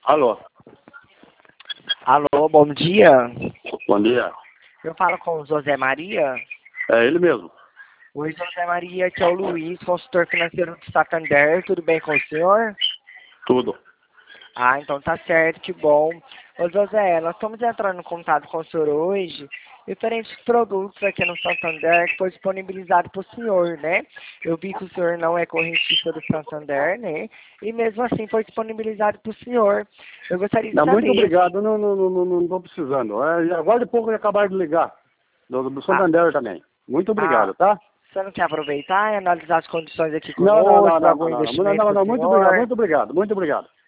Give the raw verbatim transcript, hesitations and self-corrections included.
Alô? Alô, bom dia. Bom dia. Eu falo com o José Maria. É ele mesmo. Oi, José Maria, aqui é o Luiz, consultor financeiro do Santander. Tudo bem com o senhor? Tudo. Ah, então tá certo, que bom. Ô José, nós estamos entrando em contato com o senhor hoje, diferentes produtos aqui no Santander que foi disponibilizado para o senhor, né? Eu vi que o senhor não é correntista do Santander, né? E mesmo assim foi disponibilizado para o senhor. Eu gostaria de Não, saber... muito obrigado, não estou não, não, não, não precisando. É, agora de pouco acabaram de ligar, do, do Santander ah, também. Muito obrigado, ah, tá? Você não quer aproveitar e analisar as condições aqui Não, não, não, conosco, não, algum não, não, não, investimento não, para o não, muito obrigado, senhor? muito obrigado, muito obrigado.